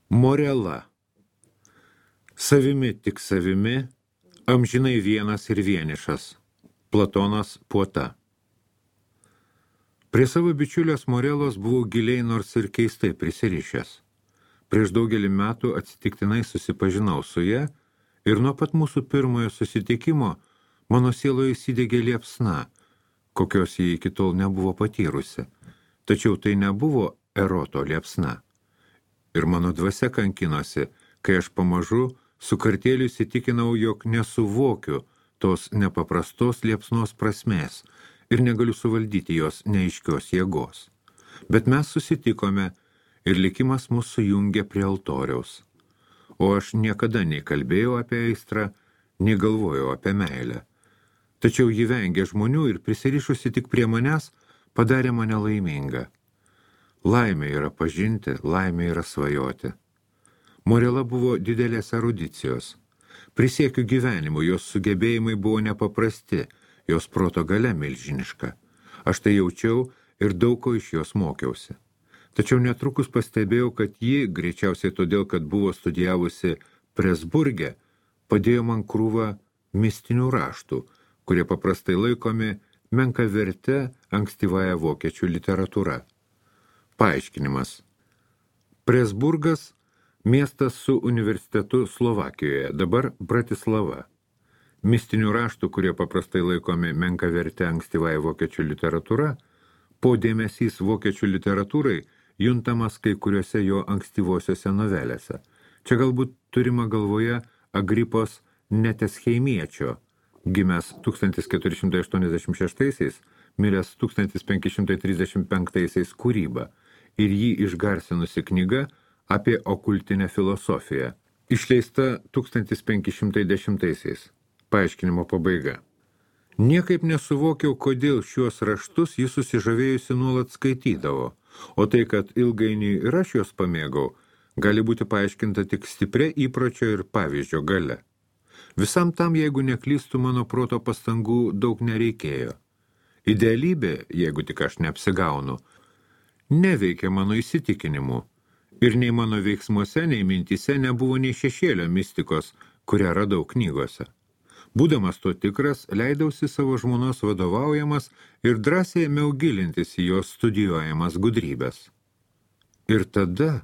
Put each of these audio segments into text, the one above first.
Morela. Savimi tik savimi, amžinai vienas ir vienišas. Platonas Puota. Prie savo bičiulės Morelos buvau giliai nors ir keistai prisirišęs. Prieš daugelį metų atsitiktinai susipažinau su ja ir nuo pat mūsų pirmojo susitikimo mano sieloje įsidegė liepsna, kokios jie iki tol nebuvo patyrusi. Tačiau tai nebuvo eroto liepsna. Ir mano dvasia kankinosi, kai aš pamažu su kartėliu įsitikinau, jog nesuvokiu tos nepaprastos liepsnos prasmės ir negaliu suvaldyti jos neaiškios jėgos. Bet mes susitikome ir likimas mus sujungė prie altoriaus. O aš niekada nei kalbėjau apie aistrą, nei galvojau apie meilę. Tačiau ji vengė žmonių ir prisirišusi tik prie manęs padarė mane laimingą. Laimė yra pažinti, laimė yra svajoti. Morela buvo didelės erudicijos. Prisiekiu gyvenimu, jos sugebėjimai buvo nepaprasti, jos proto galia milžiniška. Aš tai jaučiau ir daug ko iš jos mokiausi. Tačiau netrukus pastebėjau, kad ji, greičiausiai todėl, kad buvo studijavusi Presburge, padėjo man krūvą mistinių raštų, kurie paprastai laikomi menkaverte ankstyvąja vokiečių literatūra. Paaiškinimas. Presburgas – miestas su universitetu Slovakijoje, dabar Bratislava. Mistinių raštų, kurie paprastai laikomi menkaverte ankstyvąja vokiečių literatūra, po dėmesys vokiečių literatūrai juntamas kai kuriuose jo ankstyvosiuose novelėse. Čia galbūt turima galvoje Agripos Netescheimiečio, gimęs 1486, miręs 1535 kūryba, ir jį išgarsinusi knyga apie okultinę filosofiją, išleista 1510. Paaiškinimo pabaiga. Niekaip nesuvokiau, kodėl šiuos raštus jis susižavėjusi nuolat skaitydavo, o tai, kad ilgainiui ir aš juos pamėgau, gali būti paaiškinta tik stipria įpročio ir pavyzdžio galia. Visam tam, jeigu neklystų, mano proto pastangų daug nereikėjo. Idealybė, jeigu tik aš neapsigaunu, neveikia mano įsitikinimu, ir nei mano veiksmuose, nei mintyse nebuvo nei šešėlio mistikos, kurią radau knygose. Būdamas to tikras, leidausi savo žmonos vadovaujamas ir drąsiai ėmiau gilintis į jos studijuojamas gudrybės. Ir tada,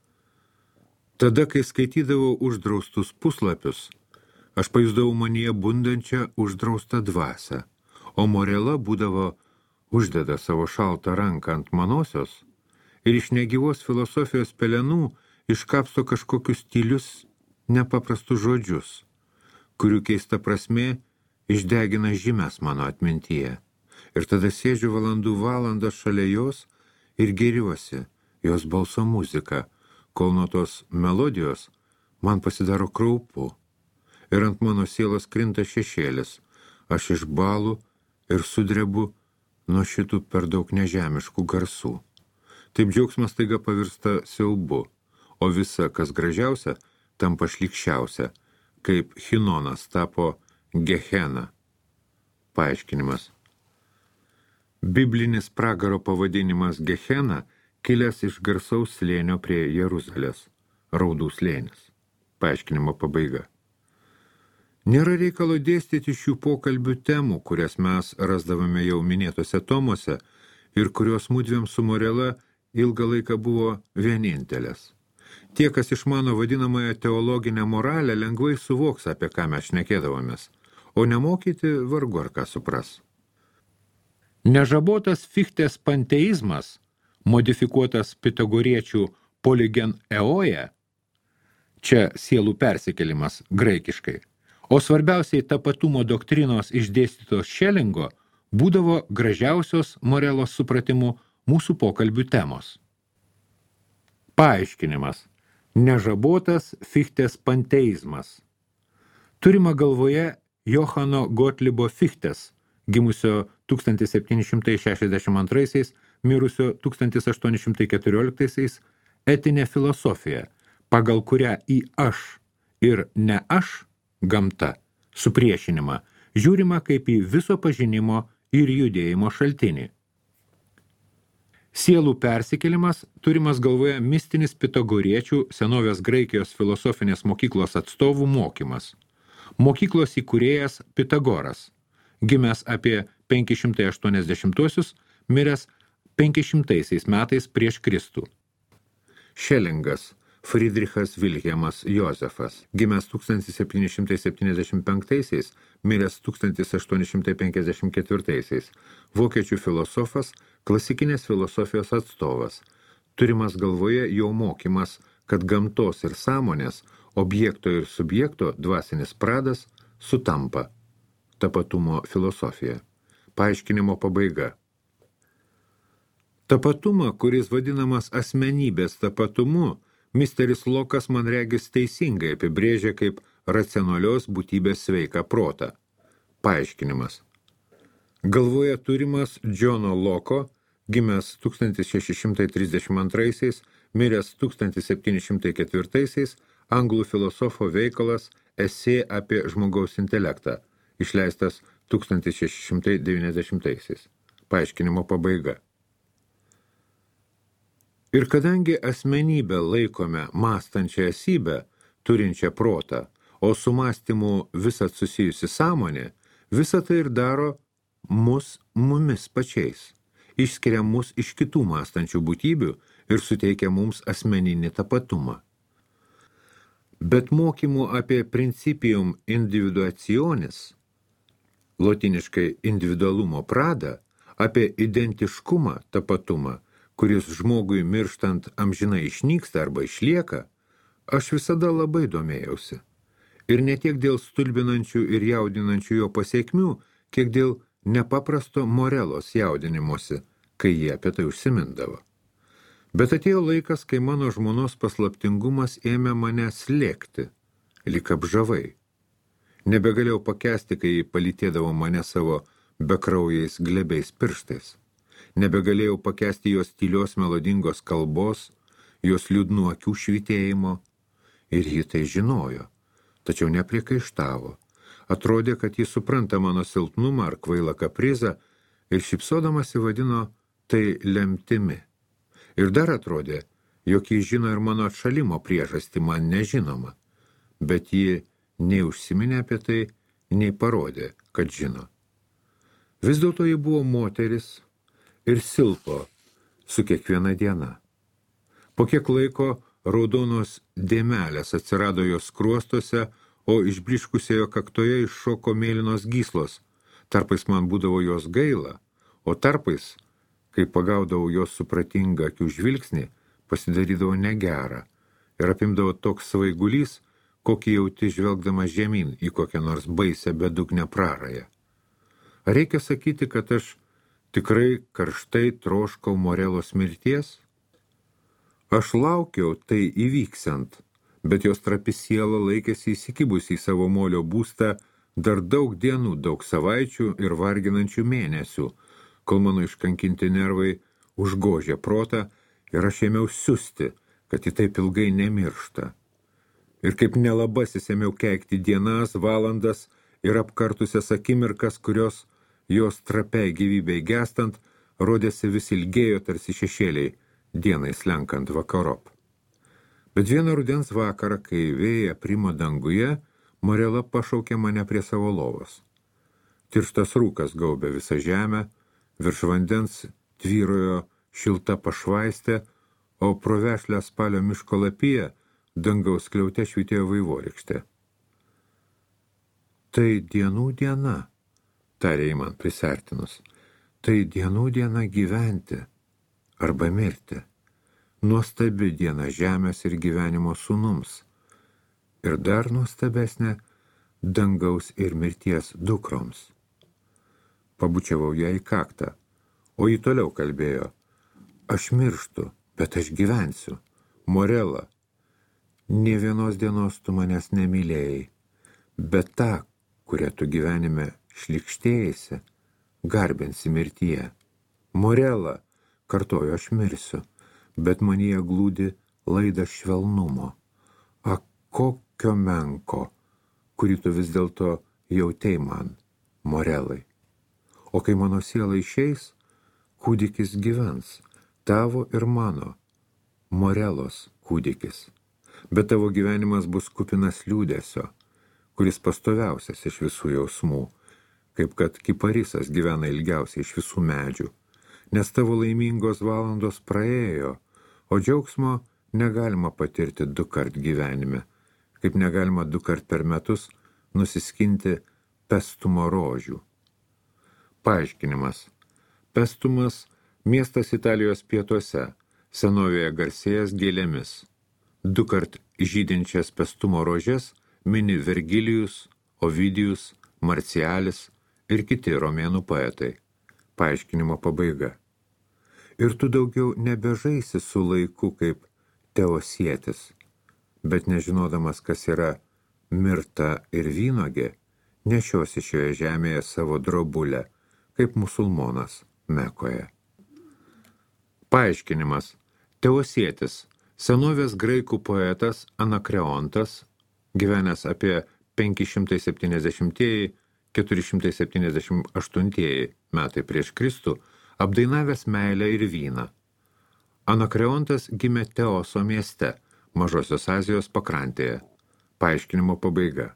kai skaitydavau uždraustus puslapius, aš pajusdavau manyje bundančią uždraustą dvasią, o Morela būdavo uždeda savo šaltą ranką ant manosios ir iš negyvos filosofijos pelenų iškapsto kažkokius tylius, nepaprastus žodžius, kurių keista prasmė išdegina žymes mano atmintyje. Ir tada sėdžiu valandas šalia jos ir gėriuosi jos balso muziką, kol nuo tos melodijos man pasidaro kraupu. Ir ant mano sielos krinta šešėlis. Aš išbalu ir sudrebu nuo šitų per daug nežemiškų garsų. Taip džiaugsmas staiga pavirsta siaubu, o visa, kas gražiausia, tampa šlykščiausia, kaip Hinonas tapo Gehena. Paaiškinimas. Biblinis pragaro pavadinimas Gehena kilęs iš garsaus slėnio prie Jeruzalės, Raudų slėnis. Paaiškinimo pabaiga. Nėra reikalo dėstyti šių pokalbių temų, kurias mes rasdavome jau minėtose tomuose ir kurios mudviem su Morela ilgą laiką buvo vienintelės. Tie, kas išmano vadinamąją teologinę moralę, lengvai suvoks, apie ką mes šnekėdavomės, o nemokyti vargu ar ką supras. Nežabotas Fichtės panteizmas, modifikuotas pitagoriečių poligen eoje, čia sielų persikėlimas graikiškai, o svarbiausiai tapatumo doktrinos išdėstytos Šelingo būdavo gražiausios Morelos supratimu mūsų pokalbių temos. Paaiškinimas. Nežabotas Fichtės panteizmas. Turima galvoje Johano Gottliebo Fichtės, gimusio 1762, mirusio 1814, etinė filosofija, pagal kurią į aš ir ne aš gamta supriešinimą žiūrima kaip į viso pažinimo ir judėjimo šaltinį. Sielų persikėlimas turimas galvoje mistinis pitagoriečių senovės Graikijos filosofinės mokyklos atstovų mokymas. Mokyklos įkūrėjas Pitagoras, gimęs apie 580-uosius, miręs 500 metais prieš Kristų. Šelingas Friedrichas Vilhelmas Jozefas, gimęs 1775, miręs 1854, vokiečių filosofas, klasikinės filosofijos atstovas, turimas galvoje jo mokymas, kad gamtos ir sąmonės, objekto ir subjekto dvasinis pradas sutampa. Tapatumo filosofija. Paaiškinimo pabaiga. Tapatumą, kuris vadinamas asmenybės tapatumu, misteris Lokas man regis teisingai apibrėžia kaip racionalios būtybės sveiką protą. Paaiškinimas. Galvoje turimas Džono Loko, gimęs 1632, miręs 1704, anglų filosofo veikalas Esė apie žmogaus intelektą, išleistas 1690. Paaiškinimo pabaiga. Ir kadangi asmenybę laikome mąstančią esybę, turinčią protą, o su mąstymu visat susijusi sąmonė, visą tai ir daro mumis pačiais, išskiria mus iš kitų mąstančių būtybių ir suteikia mums asmeninį tapatumą. Bet mokymų apie principium individuationis, lotiniškai individualumo pradą, apie identiškumą, tapatumą, kuris žmogui mirštant amžinai išnyksta arba išlieka, aš visada labai domėjausi. Ir ne tiek dėl stulbinančių ir jaudinančių jo pasiekmių, kiek dėl nepaprasto Morelos jaudinimuose, kai jie apie tai užsimindavo. Bet atėjo laikas, kai mano žmonos paslaptingumas ėmė mane slėgti, lyg apžavai. Nebegalėjau pakęsti, kai jį palytėdavo mane savo bekraujais glebiais pirštais. Nebegalėjau pakęsti jos tylios melodingos kalbos, jos liūdnų akių švytėjimo, ir ji tai žinojo, tačiau nepriekaištavo. Atrodė, kad ji supranta mano silpnumą ar kvailą kaprizą ir šypsodamasi vadino tai lemtimi. Ir dar atrodė, jog ji žino ir mano atšalimo priežastį man nežinoma, bet ji nei užsiminė apie tai, nei parodė, kad žino. Vis dėlto ji buvo moteris ir silpo su kiekviena diena. Po kiek laiko raudonos dėmelės atsirado jos skruostuose, o išbliškusiojo kaktoje iššoko mėlynos gyslos. Tarpais man būdavo jos gaila, o tarpais, kai pagaudavau jos supratingą akių žvilgsnį, pasidarydavo negera ir apimdavo toks svaigulys, kokį jauti žvelgdamas žemyn į kokią nors baisę bedugnę prarają. Ar reikia sakyti, kad aš tikrai karštai troškau Morelos mirties? Aš laukiau tai įvyksiant, bet jos trapi siela laikėsi įsikibusi į savo molio būstą dar daug dienų, daug savaičių ir varginančių mėnesių, kol mano iškankinti nervai užgožė protą ir aš ėmiau siusti, kad ji taip ilgai nemiršta. Ir kaip nelabasis ėmiau keikti dienas, valandas ir apkartusias akimirkas, kurios jos trapiai gyvybei gestant, rodėsi vis ilgėjo tarsi šešėliai, dienai slenkant vakarop. Bet vieną rudens vakarą, kai vėja primo danguje, Morela pašaukė mane prie savo lovos. Tirštas rūkas gaubė visą žemę, virš vandens tvyrojo šilta pašvaistė, o pro vešlią spalio miško lapiją dangaus skliaute švytėjo vaivorykštė. Tai dienų diena, tarė man prisertinus, tai dienų diena gyventi arba mirti. Nuostabi diena žemės ir gyvenimo sūnums. Ir dar nuostabesnė dangaus ir mirties dukroms. Pabučiavau ją į kaktą, o ji toliau kalbėjo. Aš mirštu, bet aš gyvensiu. Morela, nė vienos dienos tu manęs nemylėjai, bet tą, kurią tu gyvenime šlikštėjaisi, garbinsi mirtyje. Morela, kartoju, aš mirsiu, bet manyje glūdi laidas švelnumo. A, kokio menko, kurį tu vis dėlto jautei man, Morelai. O kai mano siela išeis, kūdikis gyvens, tavo ir mano, Morelos kūdikis, bet tavo gyvenimas bus kupinas liūdesio, kuris pastoviausias iš visų jausmų, kaip kad kiparisas gyvena ilgiausiai iš visų medžių, nes tavo laimingos valandos praėjo, o džiaugsmo negalima patirti 2 kart gyvenime, kaip negalima 2 kart per metus nusiskinti Pestumo rožių. Paaiškinimas. Pestumas – miestas Italijos pietuose, senovėje garsėjęs gėlėmis. 2 kart žydinčias Pestumo rožes mini Vergilijus, Ovidijus, Marcialis ir kiti romėnų poetai. Paaiškinimo pabaiga. Ir tu daugiau nebežaisi su laiku kaip teosietis, bet nežinodamas, kas yra mirta ir vynogė, nešiosi šioje žemėje savo drobulę, kaip musulmonas Mekoje. Paaiškinimas. Teosietis, senovės graikų poetas Anakreontas, gyvenęs apie 570–478 metai prieš Kristų, apdainavęs meilę ir vyną. Anakreontas gimė Teoso mieste, Mažosios Azijos pakrantėje. Paaiškinimo pabaiga.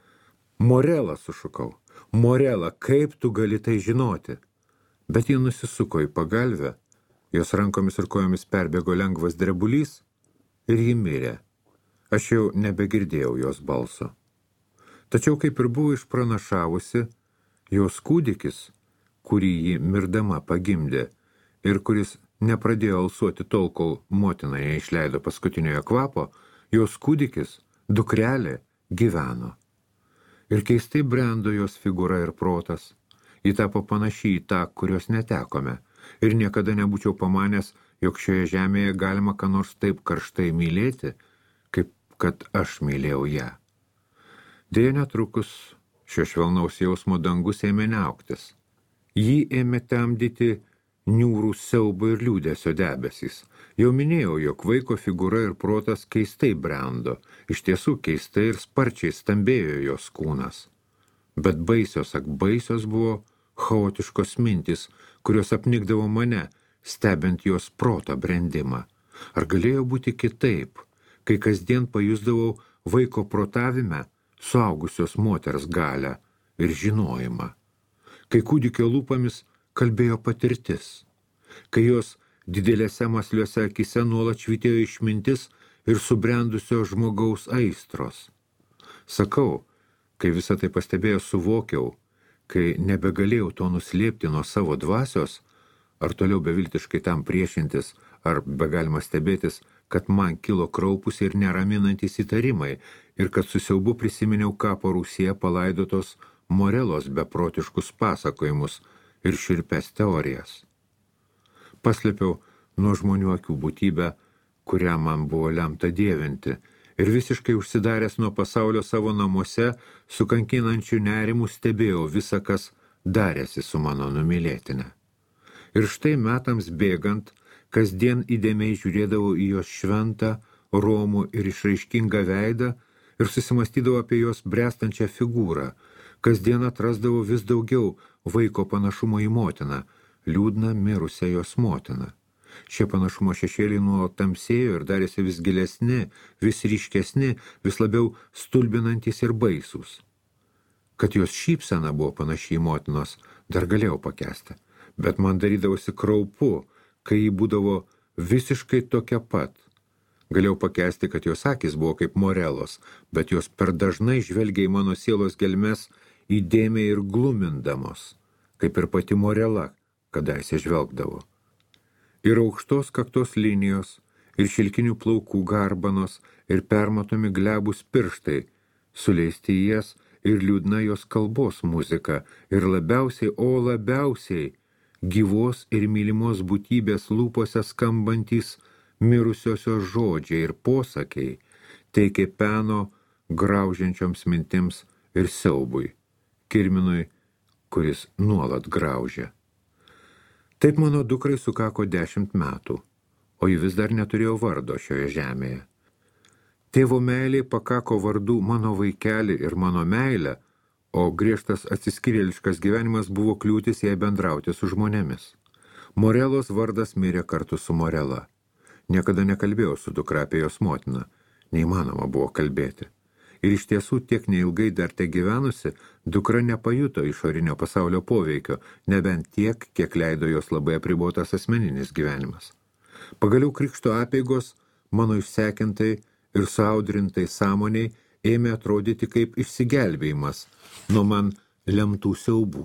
Morela, sušukau. Morela, kaip tu gali tai žinoti? Bet ji nusisuko į pagalvę, jos rankomis ir kojomis perbėgo lengvas drebulys ir ji mirė. Aš jau nebegirdėjau jos balso. Tačiau, kaip ir buvo išpranašavusi, jos kūdikis, kurį ji mirdama pagimdė ir kuris nepradėjo alsuoti tol, kol motina neišleido paskutiniojo kvapo, jos kūdikis, dukrelė, gyveno. Ir keistai brendo jos figūra ir protas. Ji tapo panašiai į tą, kurios netekome. Ir niekada nebūčiau pamanęs, jog šioje žemėje galima ką nors taip karštai mylėti, kaip kad aš mylėjau ją. Deja netrukus šio švelnaus jausmo dangus ėmė niauktis. Jį ėmė temdyti niūrų siaubo ir liūdesio debesys. Jau minėjau, jog vaiko figūra ir protas keistai brendo, iš tiesų keistai ir sparčiai stambėjo jos kūnas. Bet baisios buvo chaotiškos mintys, kurios apnikdavo mane, stebint jos proto brendimą. Ar galėjo būti kitaip, kai kasdien pajusdavau vaiko protavime suaugusios moters galią ir žinojimą, kai kūdikio lūpomis kalbėjo patirtis, kai jos didelėse mąsliuose akise nuolat švytėjo išmintis ir subrendusio žmogaus aistros. Sakau, kai visą tai pastebėjo suvokiau, kai nebegalėjau to nuslėpti nuo savo dvasios, ar toliau beviltiškai tam priešintis, ar begalima stebėtis, kad man kilo kraupus ir neraminantys įtarimai ir kad su siaubu prisiminiau kapo Rūsyje palaidotos Morelos beprotiškus pasakojimus ir šiurpes teorijas. Paslėpiau nuo žmonių akių būtybę, kurią man buvo lemta dievinti, ir visiškai užsidaręs nuo pasaulio savo namuose, su kankinančiu nerimu stebėjau visą, kas darėsi su mano numylėtine. Ir štai metams bėgant, kasdien įdėmiai žiūrėdavau į jos šventą, romų ir išraiškingą veidą ir susimastydavau apie jos bręstančią figūrą. Kasdien atrasdavau vis daugiau vaiko panašumo į motiną, liūdną mirusią jos motiną. Šie panašumo šešėliai nuolat tamsėjo ir darėsi vis gilesni, vis ryškesni, vis labiau stulbinantys ir baisūs. Kad jos šypsena buvo panaši į motinos, dar galėjau pakęsti, bet man darydavosi kraupu, kai ji būdavo visiškai tokia pat. Galėjau pakęsti, kad jos akis buvo kaip Morelos, bet jos per dažnai žvelgia į mano sielos gelmes įdėmiai ir glumindamos, kaip ir pati Morela kadaise žvelgdavo. Ir aukštos kaktos linijos, ir šilkinių plaukų garbanos, ir permatomi glebūs pirštai, suleisti į jas ir liūdna jos kalbos muzika, ir labiausiai, gyvos ir mylimos būtybės lūpose skambantys mirusiosios žodžiai ir posakiai, teikė peno graužiančioms mintims ir siaubui, kirminui, kuris nuolat graužia. Taip mano dukrai sukako 10 metų, o ji vis dar neturėjo vardo šioje žemėje. Tėvo meiliai pakako vardų mano vaikelį ir mano meilę, o griežtas atsiskyrėliškas gyvenimas buvo kliūtis jai bendrauti su žmonėmis. Morelos vardas mirė kartu su Morela. Niekada nekalbėjau su dukra apie jos motiną. Neįmanoma buvo kalbėti. Ir iš tiesų tiek neilgai dar te gyvenusi, dukra nepajuto išorinio pasaulio poveikio, nebent tiek, kiek leido jos labai apribotas asmeninis gyvenimas. Pagaliau krikšto apeigos mano išsekintai ir suaudrintai sąmoniai ėmė atrodyti kaip išsigelbėjimas nuo man lemtų siaubų.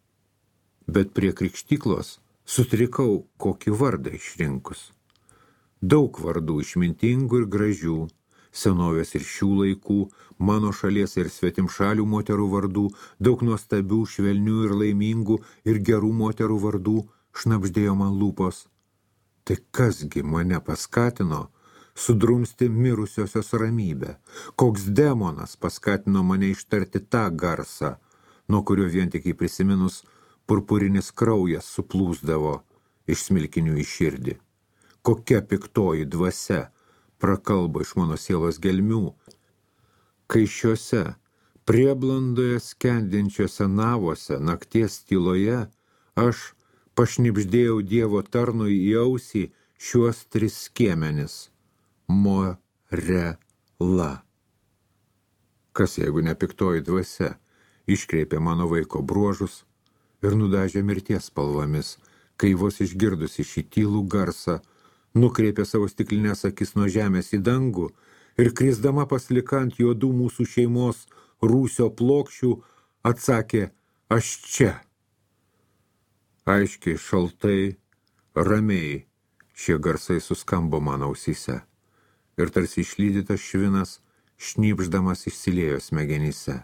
Bet prie krikštyklos sutrikau kokį vardą išrinkus. Daug vardų išmintingų ir gražių, senovės ir šių laikų, mano šalies ir svetimšalių moterų vardų, daug nuostabių, švelnių ir laimingų ir gerų moterų vardų šnabždėjo man lūpos. Tai kasgi mane paskatino sudrumsti mirusiosios ramybę? Koks demonas paskatino mane ištarti tą garsą, nuo kurio vien tik į prisiminus purpurinis kraujas suplūsdavo iš smilkinių į širdį? Kokia piktoji dvasia prakalbo iš mano sielos gelmių, kai šiuose prieblandoje skendinčiose navose nakties tyloje aš pašnibždėjau Dievo tarnui į ausį šiuos 3 skiemenis – Morela. Kas jeigu ne piktoji dvasia iškreipė mano vaiko bruožus ir nudažė mirties spalvomis, kai vos išgirdusi šį tylų garsą nukreipė savo stiklinės akis nuo žemės į dangų ir krisdama paslikant juodų mūsų šeimos rūsio plokščių atsakė, aš čia. Aiškiai, šaltai, ramiai šie garsai suskambo mano ausyse ir tarsi išlydytas švinas šnipždamas išsiliejo smegenyse.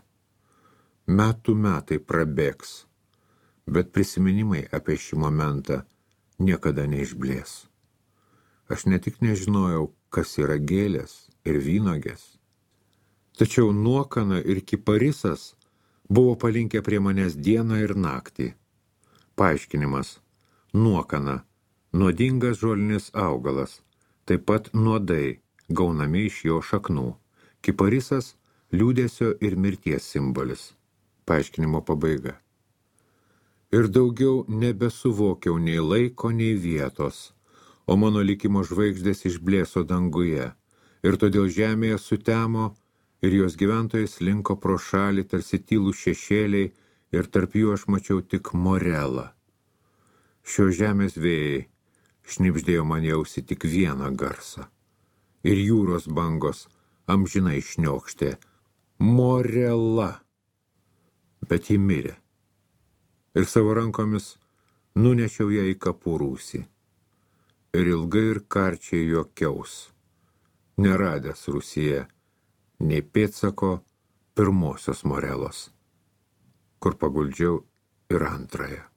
Metai prabėgs, bet prisiminimai apie šį momentą niekada neišblės. Aš ne tik nežinojau, kas yra gėlės ir vynogės, tačiau nuokana ir kiparisas buvo palinkę prie manęs dieną ir naktį. Paaiškinimas. Nuokana – nuodingas žolinis augalas, taip pat nuodai gaunami iš jo šaknų. Kiparisas – liūdesio ir mirties simbolis. Paaiškinimo pabaiga. Ir daugiau nebesuvokiau nei laiko, nei vietos, o mano likimo žvaigždės išblėso danguje, ir todėl žemėje sutemo, ir jos gyventojai slinko pro šalį tarsi tylų šešėliai, ir tarp jų aš mačiau tik Morelą. Šio žemės vėjai šnibždėjo man į ausį tik vieną garsą, ir jūros bangos amžinai šniokštė Morela, bet ji mirė, ir savo rankomis nunešiau ją į kapų rūsį. Ir ilgai ir karčiai juokiaus, neradęs rūsyje nei pėdsako pirmosios Morelos, kur paguldžiau ir antrąją.